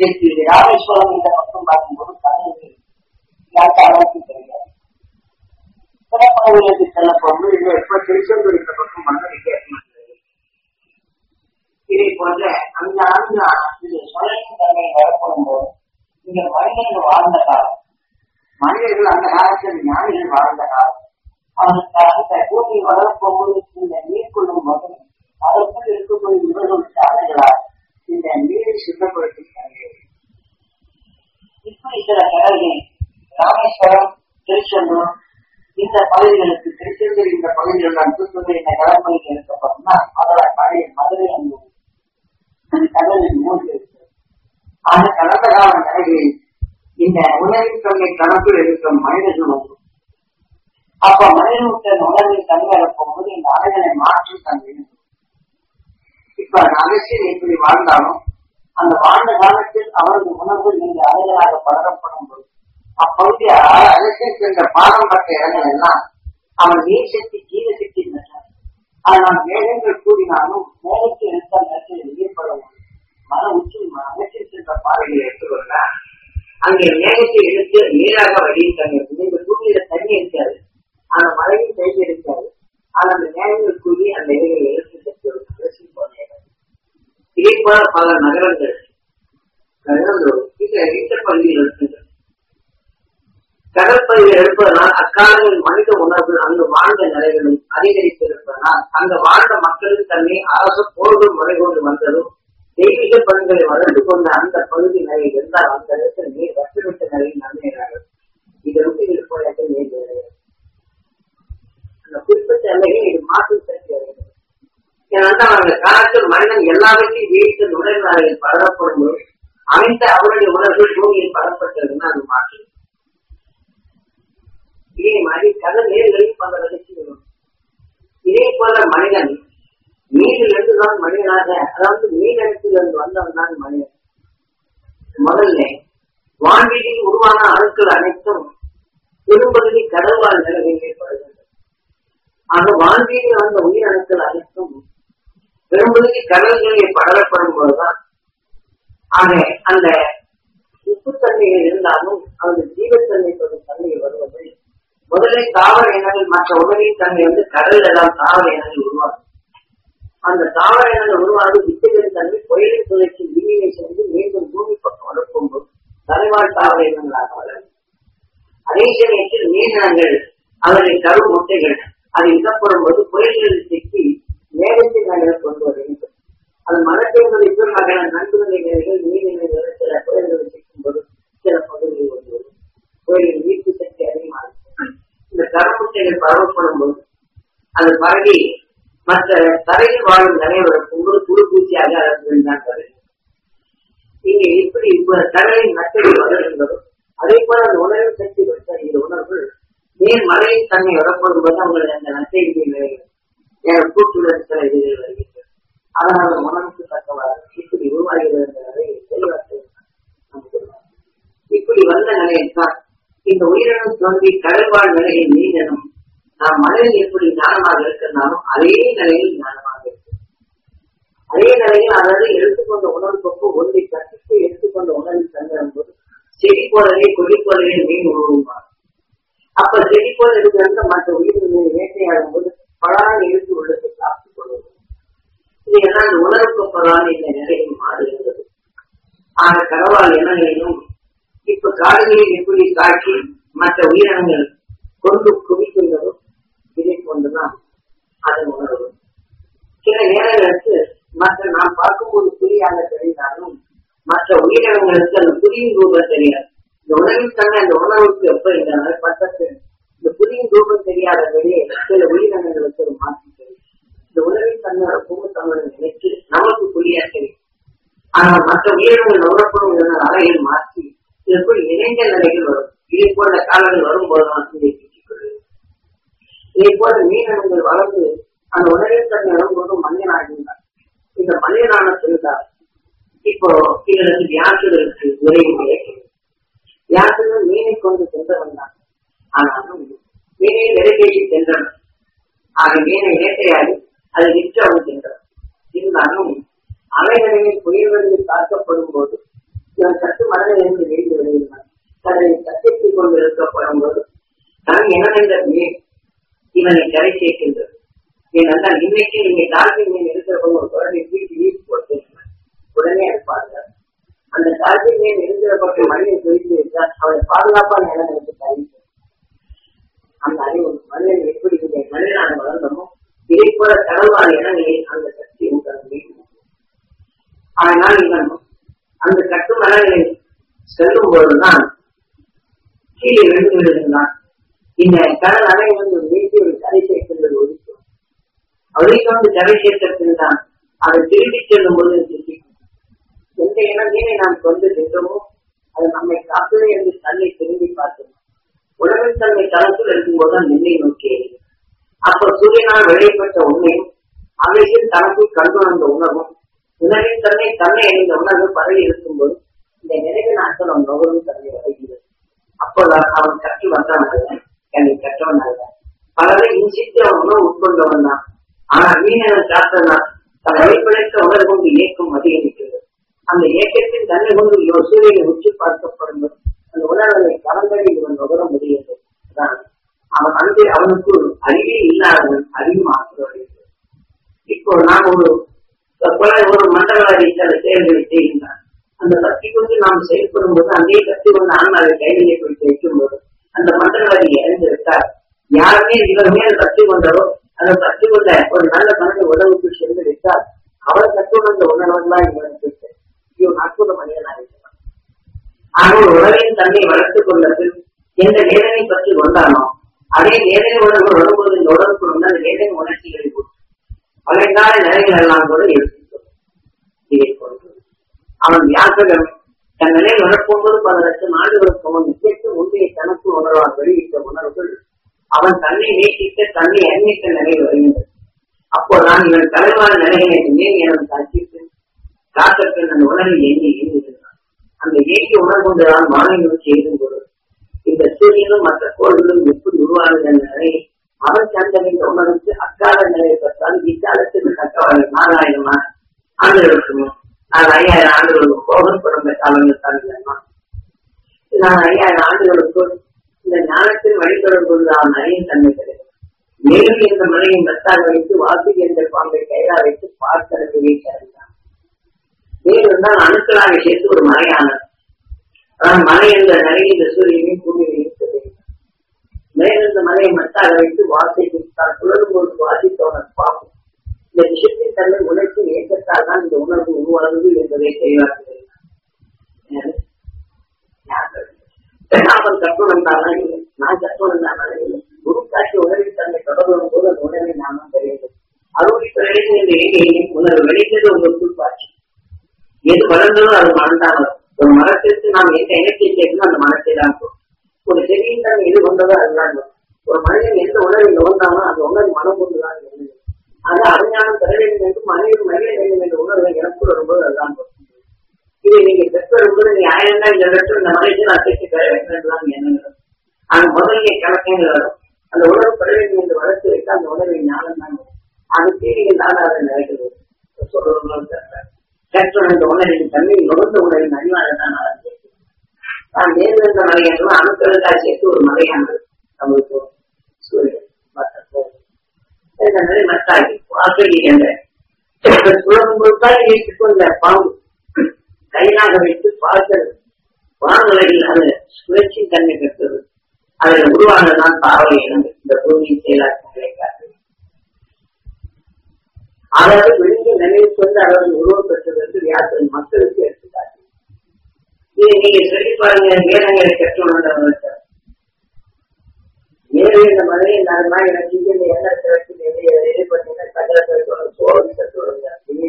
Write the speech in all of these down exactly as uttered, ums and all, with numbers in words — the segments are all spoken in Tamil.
இதற்கு ராமேஸ்வரம் இந்த பக்கம் பார்க்கும்போது கடலுக்கு யாருக்காரருக்கு தெரியாது. பிறப்பகுதிகளுக்கு செல்ல போகும்போது இது எப்ப திருச்செந்தூர் இந்த பக்கம் வந்து வித்தியாசம். இதை போன்ற அந்த ஆண்டு இது சுழற்சி தன்மை வரப்படும் போது இங்க மனிதர்கள் வாழ்ந்த காலம், மனிதர்கள் அந்த காலத்தில் ஞானிகள் வாழ்ந்த காலம், அவனுக்கு பூமி வளரப்போகும்போது இந்த நீர் கொள்ளும் போது அதற்குள் இருக்கக்கூடிய இவர்களுக்கு அலைகளால் இந்த நீரை சுத்தப்படுத்தி இப்படி சில கடல்கள் ராமேஸ்வரம், திருச்செந்தூர் இந்த பகுதிகளுக்கு திருச்செந்தூர் இந்த பகுதிகள் நான் தூத்துக்குடி இந்த கடற்பகுதியில் இருக்கப்பட்டோம்னா மதுரை பழைய மதுரை அங்கு கடலில் மூழ்கி இருக்கிறது. ஆக கடந்த கால நிலைகளில் இந்த உணவின் தன்மை கணக்கில் இருக்கிற மனிதர்கள் வந்து அப்ப மனிதனுக்கு உணவின் தன்மை போகும்போது இந்த அலைகளை மாற்றி தன்மை. இப்ப அகசியன் எப்படி வாழ்ந்தாலும் அந்த வாழ்ந்த காலத்தில் அவரது உணர்வு இந்த அலைகளாக பலரப்படும் போது அப்பகுதியாக அகசியன் சென்ற பாடம் பட்ட இடங்கள் எல்லாம் அவன் நீர் சக்தி ஜீவ சக்தி பெற்றார். ஆனால் மேகங்கள் கூடினாலும் மேகத்தை எடுத்த நேரத்தில் வெளியேற்பட முடியும். மன உச்சி அகசியன் சென்ற பாதைகளை எடுத்துக்கொண்டார். அங்கே மேகத்தை எடுத்து நீராக வழியில் தண்ணி இந்த பூமியில தண்ணி இருக்காது, அந்த மழையும் கைது இருக்காது. ஆனால் அந்த மேகங்கள் கூடி அந்த இலைகளை எடுத்து அகசி போனேன். இதே போல பல நகரங்கள் இந்த பகுதியில் இருக்கின்றன. கடற்பகுதியில் எடுப்பதனால் அக்காலங்களில் மனித உணர்வு அங்கு வாழ்ந்த நிலைகளும் அதிகரித்திருப்பதனால் அங்கு வாழ்ந்த மக்களுக்கு தன்னை அரசு போர்கள் முறை கொண்டு வந்ததும் தெய்வீக பண்களை வளர்ந்து கொண்ட அந்த பகுதி நிலையில் இருந்தால் அந்த இடத்தில் நீர் வசமிட்ட நிலையில் நன்மையார்கள். இது வந்து இருப்பதற்கு நீர் கிடையாது. அந்த குறிப்பிட்ட எல்லையில் இது மாற்றம் சக்தி அடைகிறது. ஏனென்றால் அந்த காலத்தில் மனிதன் எல்லாவற்றையும் வீட்டு நுழைவாரில் பரப்படும் போது அமைந்த அவருடைய உணர்வு பூமியில் பரப்பட்டதுன்னா அது மாற்றம். இதே மாதிரி கடல் நீர்களில் பல வளர்ச்சி வரும். இதே போல மனிதன் நீரிலிருந்து தான் மனிதனாக, அதாவது மீனத்திலிருந்து வந்தவன் தான் மனிதன். முதல்ல வான்வீதியில் உருவான அணுக்கள் அனைத்தும் பெரும்பகுதி கடல்வாழ் நிலையில் ஏற்படுகின்றன. ஆக வான்வீதியில் வந்த உயிர் அணுக்கள் அனைத்தும் பெரும்பகுதி கடல்களில் படரப்படும் போதுதான் ஆக அந்த உப்புத்தன்மைகள் இருந்தாலும் அவர்கள் ஜீவத்தன்மை பெறும் தன்மையை வருவது முதலில் தாவர இனங்கள் மற்ற உணவின் தன்மை வந்து கடல் எல்லாம் தாவர இனங்கள் உருவாகும். அந்த தாவர இனங்கள் உருவானது வித்துகளின் தன்மை புயலின் சுழற்சி நீரினை சென்று மீண்டும் பூமி பக்கம் வளர்க்கும்போது தலைவாழ் தாவர இனங்களாக வளரும். அதே சமயத்தில் மீனினங்கள் அவர்களின் கரு முட்டைகள் அது இடப்படும் போது புயல்களில் சிக்கி மேகத்தின் நகரை கொண்டு வருகின்றன. அது மனத்தினுடைய மகன நண்புகளை நிலைகள் நீரிணைகள் சில புயல்களை சிக்கும் போது சில பகுதிகள் கொண்டு வரும். புயலின் ஈர்ப்பு சக்தி அதிகமாக இந்த கருமுட்டைகள் பரவப்படும் போது அது பரவி மற்ற தரையில் வாழும் நிலைவரக்கும் போது குறுப்பூச்சியாக தான் தருகிறது. இங்கே இப்படி இப்ப கடலின் நட்டை வளர்கின்றதோ அதே போல அந்த உணர்வு சக்தி பெற்ற இந்த உணர்வு நீர் மழையின் தன்மை வரப்படும் போது அவங்களுடைய அந்த நட்டை நிலைகள் கூட்டுடன் சில இதுகள் வருகின்றன. அதனால உணவுக்கு தக்கவாறு இப்படி உருவாகிறது என்ற நிலையை தெளிவாக இப்படி வந்த நிலையில் தான் இந்த உயிரினம் தோன்றி கடல்வாழ் நிலையில் நீங்களும் நாம் மனதில் எப்படி ஞானமாக இருக்கிறனாலும் அதே நிலையில் ஞானமாக இருக்கும். அதே நிலையில் அதாவது எடுத்துக்கொண்ட உணர்வுக்கு ஒன்றை கட்டிட்டு எடுத்துக்கொண்ட உணர்வில் தங்கும் போது செடி போலவே கொடி போலவே மீன் உருவாகும். அப்ப செடி போல இருக்கிற மற்ற உயிரினங்களை வேட்டையாடும் போது பலான எழுத்து உள்ளத்தை சாப்பிட்டுக் கொள்வது இதெல்லாம் அந்த உணர்வுக்கு பலான இந்த நிலையில் மாறுகின்றது. ஆன கடவாள் இனங்களிலும் இப்ப காடுகளில் எப்படி காட்சி மற்ற உயிரினங்கள் கொண்டு குவிக்கின்றதோ இதை கொண்டுதான் அதன் உணர்வு. சில நேரங்களுக்கு மற்ற நாம் பார்க்கும்போது புரியாக தெரிந்தாலும் மற்ற உயிரினங்களுக்கு அந்த புரியும் ரூபம் தெரியாது. இந்த உணவின் தன்மை அந்த உணர்வுக்கு எப்ப இந்த பட்டத்து இந்த புரியும் ரூபம் தெரியாதபடியே சில உயிரினங்களுக்கு ஒரு மாற்றி தெரியும். இந்த உணவின் தன்மையோட பூமத்தன்மை நினைத்து நமக்கு புரியா தெரியும். ஆனால் மற்ற உயிரினங்கள் உணரப்படும் அறையில் மாற்றி இதற்குள் இணைந்த நிலைகள் வரும். இதே போல காலங்கள் வரும்போதுதான் இதை சிக்கிக் கொள்வது. இதே போல மீனங்கள் வளர்ந்து அந்த உணவின் தன்மை வரும்போது மனிதனாகின்றார். இந்த மனிதனான இருந்தால் இப்போ இதற்கு வியாசுகளுக்கு உரைவு கிடைக்கிறது. வியாசுகள் மீனை கொண்டு சென்றவன் தான். ஆனாலும் மீனை விரைவேற்றி சென்றவன். ஆக மீனை வேட்டையாடி அதை விற்றவன் சென்றவன். இருந்தாலும் அவைகளில் புயல்களில் தாக்கப்படும் போது இவன் சூரியன் இருக்கிற பக்கம் மனிதன் குறித்து இருந்தால் அவனை பாதுகாப்பான நிலைமைக்கு அறிவிக்கும். அந்த அறிவு மனிதன் எப்படி மனிதனாக வளர்ந்தமோ இதை போல கடவுளான இடங்களில் அந்த சக்தி உண்டாக. அதனால் இவன் அந்த கட்டு மரங்களில் செல்லும் போதுதான் கீழே விழுந்து விடுகின்றான். இந்த கடல் அணை வந்து நீட்டி ஒரு கரை சேர்க்கின்றது ஒதுக்கும். அவருக்கு வந்து கரை சேர்த்திருக்கின்றான் தான் அதை திரும்பி செல்லும் போது சிந்திக்கும். எந்த இனத்தையே நாம் கொண்டு சென்றோமோ அது நம்மை காப்பது என்று தன்னை திரும்பி பார்த்தோம். உணவின் தன்மை தளத்தில் இருக்கும்போது தான் நின்னை நோக்கியது. அப்போ சூரியனால் விளையப்பட்ட உண்மையும் அவையில் தனக்குள் கண்டு வந்த உணவும் உணவின் தன்மை தன்னை அடைந்த உணர்வு பரவி இருக்கும்போது இந்த நிறைவு நாட்கள் அவன் நுகரும் தன்மை வருகிறது. அப்போதான் அவன் கற்று வந்தவன் என்னை கற்றவன் அல்ல. பலரை இன்சித்து அவன் உணவு உட்கொண்டவன் தான். ஆனால் மீனவன் காத்ததான் தன் வழிபடைத்த உணர்வு கொண்டு இயக்கம் அதிகரிக்கிறது. அந்த இயக்கத்தின் தன்மை கொண்டு சூரியனை உச்சி பார்க்கப்படும் போது அந்த உணர்வை கலந்தடி இவன் நுகர முடியாது. அதான் அவன் அன்பு அவனுக்கு அறிவே இல்லாதவன் அறிவு ஆக்குகிறது. இப்போ நான் ஒரு ஒரு மண்டலவாதி சில செயல்களை செய்கின்றான். அந்த சக்தி கொண்டு நாம் செயல்படும் போது அதே சக்தி கொண்டு ஆன்மாவை கைவினை குறித்து வைக்கும் போது அந்த மண்டலவாதி இறந்துவிட்டார். யாருமே இவர் மேல் சக்தி கொண்டரோ அதை சக்தி கொண்ட ஒரு நல்ல மனித உணவுக்கு சென்று விட்டால் அவர் கற்றுணர்ந்த உணர்வெல்லாம் இவனுக்கு இவன் அற்புத மனிதனாக இருக்கிறான். ஆனால் உணவின் தன்னை வளர்த்துக் கொண்டது எந்த வேதனை பற்றி கொண்டானோ அதே வேதனை உணர்வு வரும்போது இந்த உடலுக்கு வந்து அந்த வேதனை உணர்ச்சிகளை போட்டு பழையகால நிலைகள் எல்லாம் கூட எடுத்துக்கொள்ளும். இதை கொண்டு அவன் வியாசகன் தன் நிலையில் உணர்ப்பும்போது பல லட்சம் ஆண்டுகளுக்கு அவன் நிச்சயத்து முந்தைய தனக்கு உணர்வால் வெளியிட்ட உணர்வுகள் அவன் தன்னை நேசித்த தன்னை அன்னித்த நிலையில் வருகின்றது. அப்போதான் இவன் தலைவான நிலைகளை மேல் எனது காட்சிக்கு காத்தற்கு அந்த உணர்வில் எண்ணி இயங்குகின்றான். அந்த இயக்கி உணர்வு கொண்டுதான் வானை நோக்கி எழுதும்போது இந்த சூரியனும் மற்ற கோள்களும் எப்படி உருவானது என்ற நிலையை அவன் சந்தனின் உணர்வுக்கு அக்கால நிலையை பெற்றால் இக்காலத்துக்கு தக்கவாறு நாலாயிரமா ஆண்டுகளுக்கு நான் ஐயாயிரம் ஆண்டுகளுக்கு கோபம் பிறந்த காலங்கள் தான். நான் ஐயாயிரம் ஆண்டுகளுக்கு இந்த ஞானத்தின் வழிபடும் கொண்டு அவன் அறியும் தன்மை கிடைக்கும். மேலும் என்ற மலையை மெத்தாக வைத்து வாசி என்ற பாம்பை கைதா வைத்து பார்க்கிறதை சேர்ந்தான். மேலும் தான் அணுக்களாக சேர்த்து ஒரு மலையானது. ஆனால் மலை என்ற நிலையில் இந்த சூரியனையும் பூமியையும் மேலும் இந்த மலையை மெத்தாக வைத்து வாசிக்கு தான் சுழலும் போது வாசித்தோன பார்ப்போம். இந்த விஷயத்தின் தன்மை உணர்ச்சி ஏற்றத்தால் தான் இந்த உணர்வு உருவானது என்பதை தெளிவாக்குகிறார். அவன் கற்றுணம் தானா இல்லை, நான் கற்றுணம் தானா இல்லை. குரு காட்சி உணர்வின் தன்மை தொடர்பும் போது அந்த உணர்வை நானும் தெரியாது. அறுவடை பிறகு இந்த இயற்கையின் உணர்வு வெளித்தது உங்களுக்குள் காட்சி. எது வளர்ந்ததோ அது மனம்தான் வரும். ஒரு மரத்திற்கு நாம் எந்த இலக்கிய சேர்க்கணும் அந்த மனத்தை தான் போகும். ஒரு செடியின் தன்மை எது கொண்டதோ அதுதான் வரும். ஒரு மனிதன் எந்த உணர்வில் நோந்தானோ அந்த உணர்வு மனம் கொண்டுதான் எழுது. அது அறிஞானம் பெற வேண்டும் என்றும் மனிதன் மகிழ வேண்டும் என்ற உணர்வை எனக்கு வரும்போது அதுதான் வரும். இதை நீங்க பெற்றோர் நீ ஆயிரம் தான் இந்த இடத்துல இந்த மனிதன் அசைத்து பெற வேண்டும் என்றுதான் எண்ணங்கள். அது முதலிய கணக்கங்கள் வரும். அந்த உணர்வு பெற வேண்டும் என்று வளர்த்து வைத்தால் அந்த உணர்வை ஞானம் தான் வரும். அது தீரிகள் தான் அதை நினைக்கிறது. சொல்றவங்களும் கற்றோர் இந்த உணர்வின் தன்மை நுகர்ந்த உணர்வின் அறிவாக தான் அதை சேர்க்கிறது. நான் நேர்ந்த மலை என்றும் அணுக்களுக்காக சேர்த்து ஒரு மலையானது நம்மளுக்கு சூரியன் மற்ற இந்த நிலை மத்தாகி வாசகி என்ற சுழலும் பொருட்காக வைத்துக் கொண்ட பாம்பு கையாக வைத்து பார்க்கிறது. வானுலகில் அது சுழற்சியின் தன்மை பெற்றது. அதில் உருவானதுதான் பாவலை இனம் இந்த பூமியின் செயலாக்க நிலை காட்டு. அதாவது விழுந்து நினைவு கொண்டு அவர்கள் உருவம் பெற்றது என்று வியாசன் மக்களுக்கு எடுத்துக்காட்டு. இதை நீங்க சொல்லி பாருங்க. வேதங்களை கற்றுணர்ந்தவர்களுக்கு வேறு இந்த மலையை நான் எனக்கு இந்த எண்ணத்தை வச்சு இது பண்ணீங்கன்னா கஜலத்தை சோழன் கற்றுவாங்க.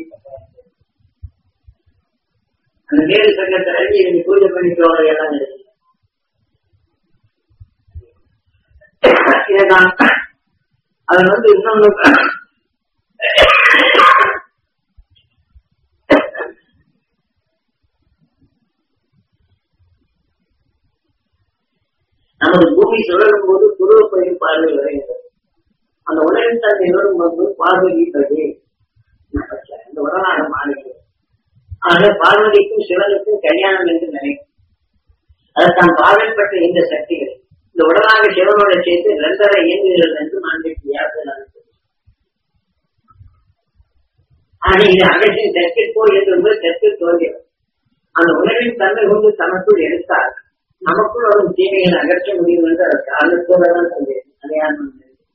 அந்த வேறு சங்கத்தை அழிஞ்சு நீங்க பூஜை பண்ணிக்கிறவங்க எல்லாம் கிடையாது. இதுதான் அது வந்து இன்னொன்னு நமது பூமி சுழலும் போது துருவ பயிர் பார்வை வருகிறது. அந்த உலகின் தன்னை வரும் போது பார்வையிட்டது இந்த உடனாக மாறுகிறது. ஆக பார்வதிக்கும் சிவனுக்கும் கல்யாணம் என்று நினைக்கும். அது தான் பார்வைப்பட்ட இந்த சக்திகள் இந்த உடனாக சிவனோட சேர்த்து இரண்டரை இயங்குகிறது என்று மாண்பிற்கு யாருக்கும் அனுப்பது. ஆனா இது அகற்றின் தெற்கில் போய் என்று தெற்கில் தோன்றுகிறது. அந்த உணவின் தன்மை கொண்டு தனக்குள் எடுத்தால் நமக்குள் வரும் தீமைகளை அகற்ற முடியும் என்று அதற்கு ஆளுக்கூடதான் சொல்லியது. அதையான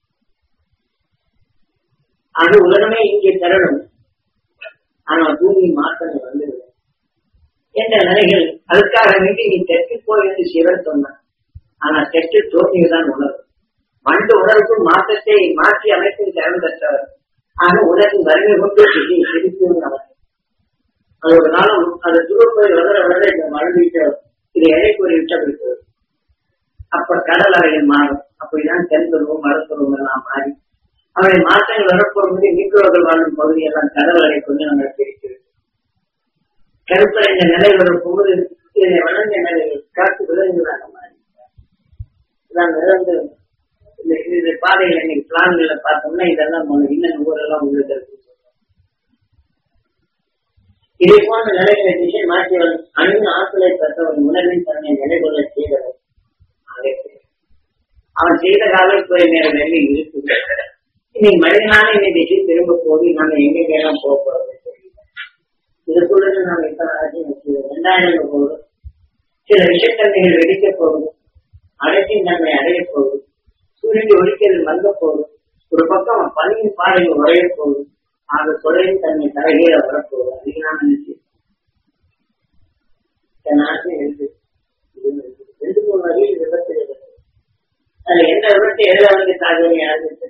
அது உலகமே இங்கே தரணும், ஆனால் பூமி மாற்றங்கள் வந்துவிடும் என்ற நிலைகள். அதுக்காக வேண்டி நீ தெற்கு போய் என்று சிவன் சொன்னான். ஆனால் தெற்கு தோல்விதான் உணர்வு. மண்டு உணர்வுக்கும் மாற்றத்தை மாற்றி அமைப்பின் திறன் பெற்றவர். ஆக உலகின் வறுமை கொண்டு சிரிக்கும் அவர். அது ஒரு நாளும் அது துருப்பை வளர வளர இந்த மழை இதை எடை கூறி விட்டது. அப்ப கடல் அறையில் மாறும். அப்படிதான் தென்பருவம் மரப்பருவம் எல்லாம் மாறி அவருடைய மாற்றங்கள் வரப்போகும்போது நீக்குவர்கள் வாழும் பகுதியெல்லாம் கடல் அறை கொண்டு நாங்கள் பிரிக்கிறது. கருப்படைந்த நிலை வரும் போது இதை வளர்ந்த நிலைகள் காத்து விலங்குகளாக மாறி இந்த பாதைகளை இன்னைக்கு பிளான்களை பார்த்தோம்னா இதெல்லாம் இன்னும் ஊரெல்லாம் உள்ளது. இதை போன்ற நிலைகளை திசை மாற்றியவன் அணிந்த ஆற்றலை பெற்றவன் உணர்வின் தன்னை நிலைகொள்ள செய்தவன். அவன் செய்த காலத்துறை நேரம் நெல்லி இருக்கு. இன்னைக்கு மனிதனான என்னை திசை திரும்ப போது நாங்கள் எங்கெல்லாம் போக போறது தெரியல. இதுக்குள்ள நாம இத்தனை ஆட்சியம் ரெண்டாயிரம் போது சில விஷத்தன்மைகள் வெடிக்க போகுது, அடைச்சின் தன்மை அடைய போகுது, சூரியன் ஒழிக்கிறது மங்க போகுது, ஒரு பக்கம் பனியின் பாறைகள் உடைய போகுது, ஆக தொலைவின் தன்மை தலைகீழ வரப்போகுது. அதுக்கு நான் நினைச்சு நாட்டையும் இருக்கு. ரெண்டு மூணு வகையில் விபத்து இருக்கு. அதுல எந்த விபத்து எழுதவனுக்கு தாழ்வு யாருக்கு?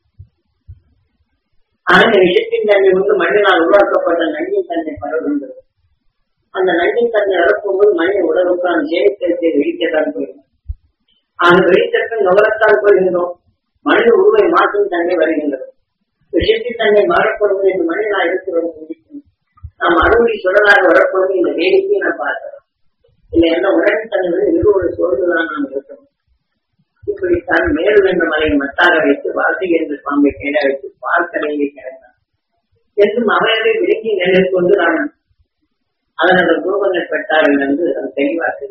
ஆனா இந்த விஷயத்தின் தன்மை வந்து மனிதனால் உருவாக்கப்பட்ட நஞ்சின் தன்மை பரவுகின்றது. அந்த நஞ்சின் தன்மை வரப்போகும்போது மனித உடலுக்கு அந்த சேமித்தத்தை வெளிக்கத்தான் போயிடும். அந்த வெளித்தட்டம் நுகரத்தான் போகின்றோம். மனித உருவை மாற்றும் தன்மை வருகின்றது. விஷயத்தின் தன்மை மாறப்படுவது என்று மனிதனால் இருக்கிறோம். நாம் அறுவடை சுடலாக வரப்போது இந்த வேடிக்கையை நாம் பார்க்கிறோம். இல்லை எந்த உடலின் தன்மை இருவரு சோழ்ந்துதான் நாம் இருக்கணும். இப்படித்தான் மேலும் என்ற மலையை மத்தாக வைத்து வாசி என்று பாம்பை கேட வைத்து பார்க்கலையை கிடந்தான் என்றும் அவையதை விலக்கி நிலையில் கொண்டு நான் அதனோட குருபங்கள் பெற்றார்கள் என்று அது தெளிவாக்குது.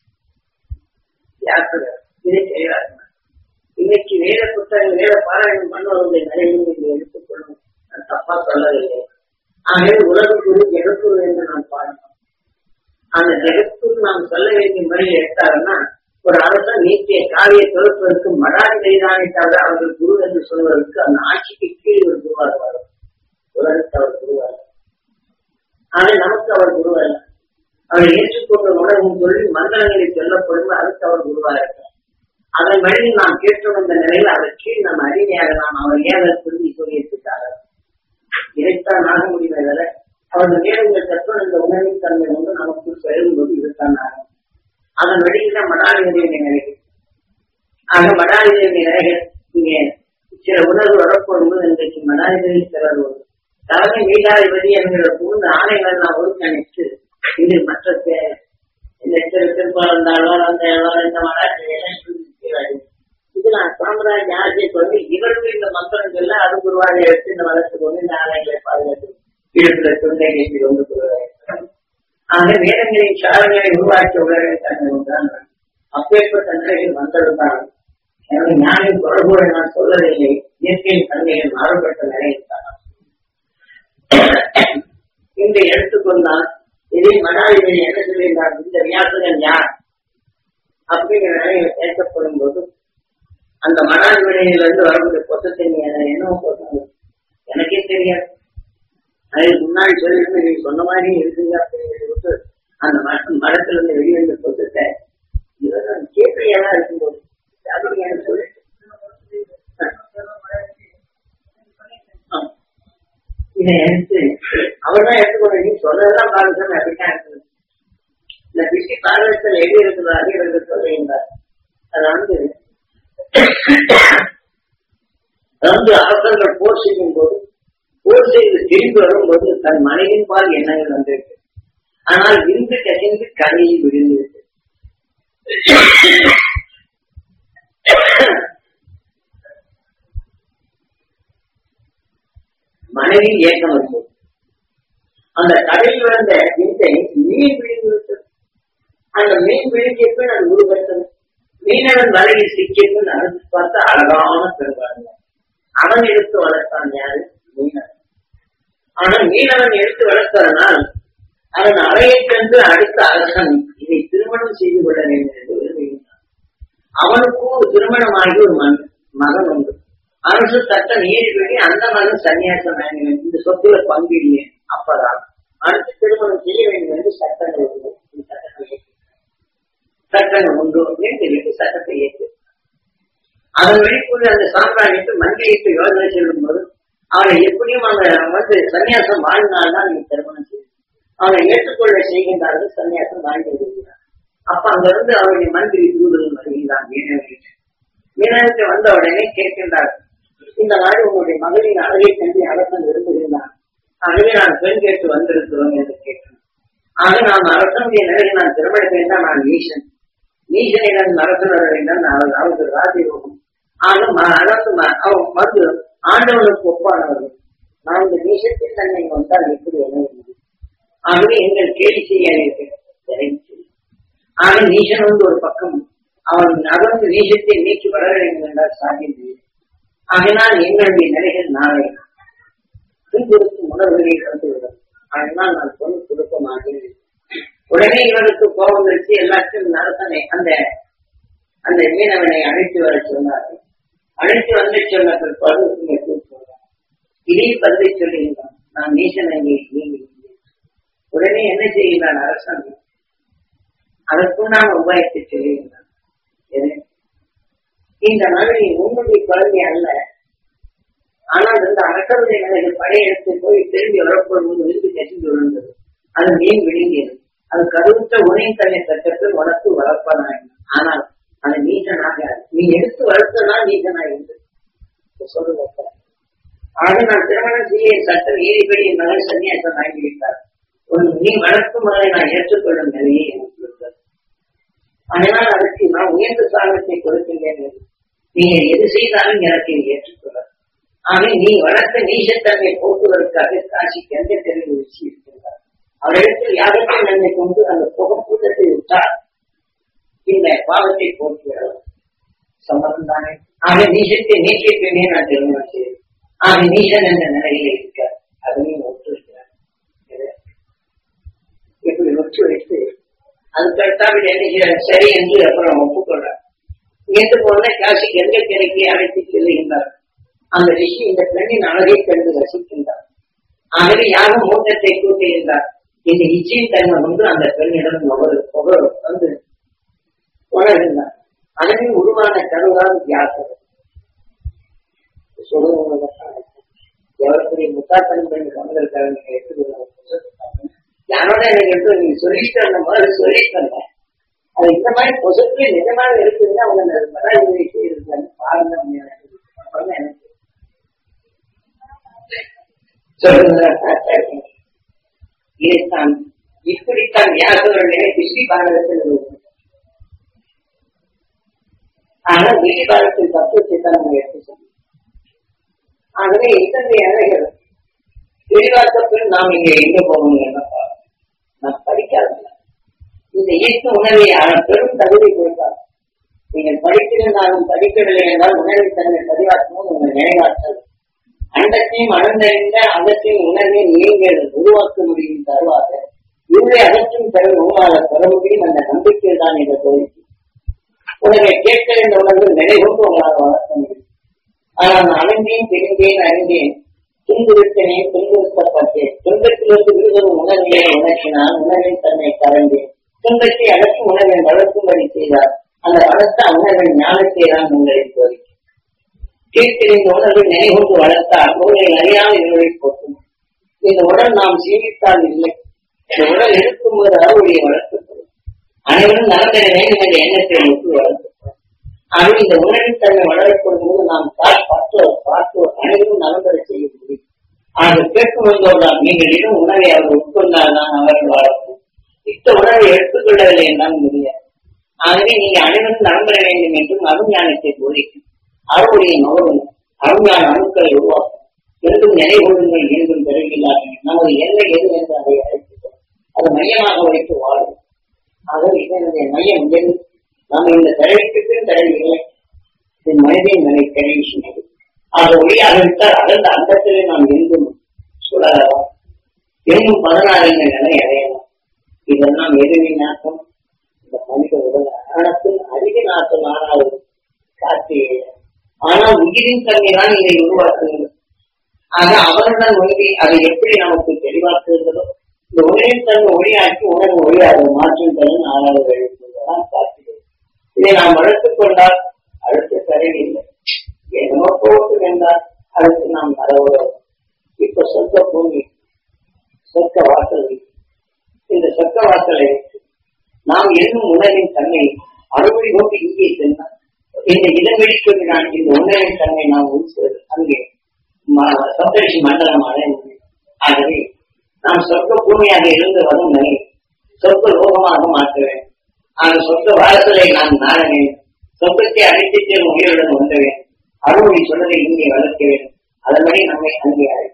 இதை தெளிவாக்கினார். இன்னைக்கு வேத புத்தகங்கள் வேத பாராயணம் பண்ணுவதை நிலையில் இதை எடுத்துக்கொள்ளும். நான் தப்பா சொல்லவில்லை. ஆகவே உலக குரு ஜெகத்குரு என்று நாம் பாடணும். அந்த ஜெகத்குரு நாம் சொல்ல வேண்டிய முறையில் எடுத்தாருன்னா ஒரு அரசன் நீக்கிய காவியை தொகுப்பதற்கு மடாதி தானே தவிர அவர்கள் குரு என்று சொல்வதற்கு அந்த ஆட்சிக்கு கீழ் ஒரு குருவாகுவார். உலகத்து அவர் குருவார். ஆனால் நமக்கு அவர் குருவல்ல. அவர் ஏற்றுக்கொண்ட உணர்வும் சொல்லி மந்திரங்களை சொல்லப்படும் அதுக்கு அவர் குருவாக இருக்கிறார். அதன் வழியில் நாம் கேட்டு வந்த நிலையில் அவர் கீழ் நம் அறிவையாக நாம் அவர் ஏழை புரிஞ்சு சொல்லியிருக்கிறார்கள். இதைத்தான் ஆக முடிவதில்லை. அவர்கள் வேறுங்கள் தத்துவம் இந்த உணர்வின் தன்மை வந்து நமக்கு பெரும்போது இதுதான் ஆகும். அதன் வழியில மடாதிபதியுடைய நிலைகள். ஆக மடாதிபதியுடைய நிலைகள் இங்கே சில உணர்வு வரப்போகும்போது இன்றைக்கு மடாதிபதி சிலர் ஒரு தலைமை மீதாதிபதி என்கிற மூன்று ஆணைகள் நான் ஒருங்கிணைத்து இது மற்ற இந்த திருப்பாளர் அந்த இந்த மடாதிபதி இது நான் சாம்ராஜ் ஆட்சியை கொண்டு இவர்கள் இந்த மந்திரம் சொல்ல அது குருவாக எடுத்து இந்த வளர்த்து கொண்டு இந்த ஆணைகளை பாதுகாத்து இடத்துல தொண்டையை கொண்டு குருவாக. ஆக வேதங்களின் சாதனைகளை உருவாக்கிய உலகை தன்மை ஒன்றான். அப்பேற்பட்ட நிலையில் வந்ததுதான் எனவே ஞானின் தொடர்போடு நான் சொல்லவில்லை. இயற்கையின் தன்மைகள் மாறுபட்ட நிலையில் தான் இன்று எடுத்துக்கொண்டால் இதை மடாதிபதி என்ன சொல்லியிருந்தார்? இந்த வியாசகன் யார் அப்படிங்கிற நிலையில் கேட்கப்படும் போது அந்த மடாதிபதியிலிருந்து வரக்கூடிய பொத்தத்தை என்ன போட்டாங்க எனக்கே தெரியாது. அதுக்கு முன்னாடி சொல்லிட்டு நீங்க சொன்ன மாதிரி இருக்குங்க அப்படின்னு அந்த மடத்திலிருந்து வெளிவந்த பொத்தத்தை இவர்கள் கேட்கையெல்லாம் இருக்கும்போது அப்படி எனக்கு சொல்லிட்டு இதை எடுத்து அவர்தான் எடுத்துக்கொண்டு நீ சொன்னதெல்லாம் பாருங்க அப்படித்தான் இருக்குது. இந்த பிசி பாரதத்தில் எழுதி இருக்கிற அதிகாரங்கள் சொல்லுகின்றார். அதாவது அதாவது அரசர்கள் போர் செய்யும் போது போர் செய்து திரும்பி வரும்போது தன் மனைவின் பால் எண்ணங்கள் வந்திருக்கு. ஆனால் இன்று கசிந்து கரையில் விழுந்திருக்கு. மனைவி ஏக்கம் வந்தது. அந்த கடையில் விழுந்த விந்தை மீன் விழுந்து விட்டது. அந்த மீன் விழுக்கியப்ப நான் உருவத்தது. மீனவன் வலையில் சிக்கியப்ப நடந்து பார்த்து அழகான பெருவாங்க. அவன் எடுத்து வளர்த்தான் யாரு? மீனவன். ஆனா மீனவன் எடுத்து வளர்த்ததனால் அதன் அறையை கண்டு அடுத்த அரசன் இதை திருமணம் செய்து கொள்ள வேண்டும் என்று விரும்புகின்றான். அவனுக்கும் திருமணமாகி ஒரு மகன் மகன் உண்டு. அரசு சட்ட நீதிபடி அந்த மகன் சன்னியாசம் வாங்கினேன், இந்த சொத்துல பங்கிடிய அப்பதான் அடுத்து திருமணம் செய்ய வேண்டும் என்று சட்டங்கள் உண்டு. சட்டத்தை சட்டங்கள் உண்டு அப்படின்னு சொல்லிட்டு சட்டத்தை ஏற்று அதன் வெளிக்குள்ள அந்த சாம்ராஜ்யத்தை மந்திரிக்கு யோசனை செல்லும் போது அவனை எப்படியும் அவங்க வந்து சன்னியாசம் வாழ்ந்தால்தான் நீங்க திருமணம் செய்யும். அவனை ஏற்றுக்கொள்ள செய்கின்றார்கள், சன்னியாசம் வாழ்ந்து வருகிறார். அப்ப அங்க இருந்து அவருடைய மந்திரி தூதர்கள் வருகிறார் மீனவர்கள். மீனவர்கள் வந்த உடனே கேட்கின்றார், இந்த மாதிரி உங்களுடைய மகளின் அழகை கண்டு அரசன் விரும்புகின்றான், ஆகவே நான் பெண் கேட்டு வந்திருக்கிறோம் என்று கேட்கிறேன். ஆக நான் அரசனுடைய நிலையை நான் திருமணம் செய்தால் நான் நீசன், நீசனிடம் அரசன் வர வேண்டும், நான் அவருக்கு ராஜயோகம். ஆக அரசு அவன் வந்து ஆண்டவனுக்கு ஒப்பானவர்கள், நான் இந்த நீசத்தில் தன்னை வந்தால் எப்படி என்ன? ஆகவே எங்கள் கேள்வி செய்ய ஆக நீசன் வந்து ஒரு பக்கம் அவன் நகர்ந்து நீசத்தை நீக்கி வளர வேண்டும் என்றால் சாத்தியம். ஆகினால் எங்களுடைய நிலைகள் நாளை கொடுக்கும் உணர்வுகளை கண்டுவிடும். அதனால் நான் பொண்ணு கொடுக்க மாட்டேன். உடனே இவனுக்கு கோபம் வச்சு எல்லாத்தையும் நடத்தனை அந்த அந்த மீனவனை அழைத்து வர சொன்னார்கள். அழைத்து வந்து சொன்ன பிற்பாடு கூப்பிடுவார். இதே பதிலை சொல்லுகின்றான், நான் நீசன் அங்கே நீங்க. உடனே என்ன செய்கின்றான் அரசாங்கம், அதற்குண்டான உபாயத்தை சொல்லுகின்றான். இந்த மாதிரி உங்களுடைய குழந்தை அல்ல, ஆனால் இந்த அரசருடைய நிலையில் படையெடுத்து போய் திரும்பி வரப்போது விரும்பி கசிந்து விழுந்தது. அது மீன் விழுங்கியது. அது கருவுற்ற உனையும் தன்னை சட்டத்தில் வளர்த்து வளர்ப்பனாய். ஆனால் அது நீசனாக நீ எடுத்து வளர்த்ததான் நீசனாக இருந்தது சொல்லுங்க. ஆக நான் திருமணம் செய்ய சட்டம் ஏறிபடி என் மகன் சன்னியாசம் வாங்கிவிட்டார். ஒரு நீ வளர்க்கும் மகளை நான் ஏற்றுக்கொள்ளும் நிலையை எனக்கு இருக்கிறது. அதனால் அதற்கு நான் உயர்ந்த சாதனத்தை கொடுக்கின்றேன். நீங்க எது செய்தாலும் எனக்கு ஏற்றுக்கொள்ள. ஆக நீ வளர்த்த நீசத்தன்மை போக்குவதற்காக காட்சிக்கு எந்த தெரிவு வச்சு இருக்கின்றார். அவரிடத்தில் யாருக்கும் நன்மை கொண்டு அந்த புகை கூட்டத்தை விட்டார் இந்த பாவத்தை போக்குகிறது சம்மதம் தானே. ஆக நீசத்தை நீக்கிட்டே நான் திருமணம் செய்வேன். ஆக நீசன் என்ற நிலையில இருக்க அதையும் ஒத்து வைக்கிறார். இப்படி ஒத்து வைத்து அதுக்கடுத்தாவது என்ன சரி என்று அப்புறம் ஒப்புக்கொள்றார். இங்கிருந்து போன காசிக்கு எந்த கிளைக்கு அழைத்து செல்லுகின்றார். அந்த ரிஷி இந்த பெண்ணின் அழகை கண்டு ரசிக்கின்றார். ஆகவே யாரும் மூட்டத்தை கூட்டுகின்றார். இந்த இச்சையின் தன்மை வந்து அந்த பெண்ணிடம் ஒவ்வொரு புகழ் வந்து உணர்கின்றார். அதனை உருவான கருவால் வியாசம் சொல்லுவதற்கான எவருடைய முத்தாத்தன் பெண் கண்கள் கலந்து எடுத்துக்கொள்ள யாரோட எனக்கு எடுத்து நீங்க சொல்லிட்டு அந்த மாதிரி சொல்லிட்டு அது இந்த மாதிரி பொசுக்கு நிஜமாக இருக்குதுன்னா அவங்க பராஜை செய்யறது பாருங்க எனக்கு இதைத்தான் இப்படித்தான் வியாசவர்களே கிருஷ்ணி பாரதத்தில் ஆனா கிருஷ்ணி பாரதத்தில் தத்துவத்தை தான் நம்ம எடுத்து சொன்னோம். ஆகவே இத்தகைய அழகர் தெளிவாக்கத்தில் நாம் இங்க எங்க போகணும் என்னப்பா நான் படிக்காத இந்த இயக்க உணர்வை பெரும் தகுதி கொடுத்தார். நீங்கள் படித்திருந்தாலும் படிக்கவில்லை என்றால் உணர்வை தன்னை பதிவாக்கணும் உங்கள் நினைவாற்றல் அண்டத்தையும் அடர்ந்தறிந்த அகத்தையும் உணர்வை நீங்கள் உருவாக்க முடியும் தருவாக இவரை அகற்றும் தரும் உருவாக பெற முடியும் அந்த நம்பிக்கையில் தான் இந்த கோரிக்கை. உணவை கேட்க இந்த உணர்வு நிலை கொண்டு உங்களால் வளர்க்க முடியும். ஆனால் நான் அடைந்தேன் தெரிந்தேன் அறிந்தேன் துன்புறுத்தினேன் துன்புறுத்தப்பட்டேன் துன்பத்திலிருந்து விடுதலும் உணர்வை உணர்த்தினால் உணர்வின் தன்னை கலந்தேன் துன்பத்தை அடக்கும் உணர்வை வளர்க்கும்படி செய்தார். அந்த வளர்த்த உணர்வின் ஞானத்தை தான் உங்களை கோரிக்கை. கேட்கிற உணர்வை நினைவுண்டு வளர்த்தால் உங்களை அறியாத நிலை போக்கும். இந்த உடல் நாம் சீவித்தால் இல்லை. இந்த உடல் இருக்கும்போது அவருடைய வளர்க்கப்படும். அனைவரும் நடந்திட வேண்டும் என்ற எண்ணத்தை ஒட்டு வளர்க்கப்படும். ஆகவே இந்த உணர்வின் தன்மை வளரப்படும் போது நாம் பார்த்தோர் பார்த்தோர் அனைவரும் நலந்தர செய்ய முடியும். ஆக கேட்கும் வந்தோர்தான் நீங்கள் இடம் உணவை அவர் உட்கொண்டால் தான் அவர்கள் வளர்க்கும். இத்த உணவை எடுத்துக்கொள்ளவில்லை என்றால் முடியாது. ஆகவே நீங்க அனைவரும் நலம்பெற வேண்டும் என்றும் அருஞானத்தை போதிக்கும். அவருடைய நோரும் அருஞான அணுக்களை உருவாக்கும். என்றும் நிலை கொள்ளுங்கள் என்றும் பிறகில்லார்கள். நமது எல்லை எது என்று அதை அழைத்துக்கொள். அதை மையமாக வைத்து வாழும். ஆகவே இதனுடைய மையம் எது? நாம் இந்த தடவைக்கு தடவை இல்லை. இது மனிதன் நிலை கழிவு சொன்னது. ஆக ஒளியாக விட்டால் அகழ்ந்த அந்தத்திலே நாம் எங்கும் சுடலாம். எங்கும் பதினாறு நிலை அடையலாம். இதெல்லாம் எதிரி நாட்டம் இந்த மனித உடல் அரணத்தின் அருகி நாட்டம் ஆறாவது காட்சி. ஆனால் உயிரின் தன்மை தான் இதை உருவாக்குகிறது. ஆக அவருடன் ஒன்றி அதை எப்படி நமக்கு தெளிவாக்குகிறதோ இந்த உணவின் தன்மை ஒளியாக்கி உணவு ஒளியாக மாற்றும் தரும் ஆறாவது எழுப்புதான் காட்டுகிறது. இதை நாம் வளர்த்துக் கொண்டால் அடுத்த தரவில்லை என்னமோ போட்டு என்றால் அடுத்து நாம் வரவுறோம். இப்ப சொர்க்க பூமி சொர்க்க வாசல், இந்த சொர்க்க வாசலை நாம் என்னும் உணவின் தன்மை அறுபடி கொண்டு இங்கே சென்றால் இந்த இடம் வெடிக்கிறான். இந்த உணவின் தன்மை நாம் உள்செல் அங்கே சப்தரிஷி மண்டலம் அடைய முடியும். ஆகவே நாம் சொர்க்க பூமியாக இருந்து வரும் நிலை சொர்க்க லோகமாக மாற்ற வேண்டும். ஆக சொர்க்க வாசலை நாம் நாட வேண்டும். சொர்க்கத்தை அழைத்து செல்லும் உயிருடன் வந்த வேண்டும். அறுவடை சொல்வதை இங்கே வளர்க்க வேண்டும். அதன்படி நம்மை அங்கே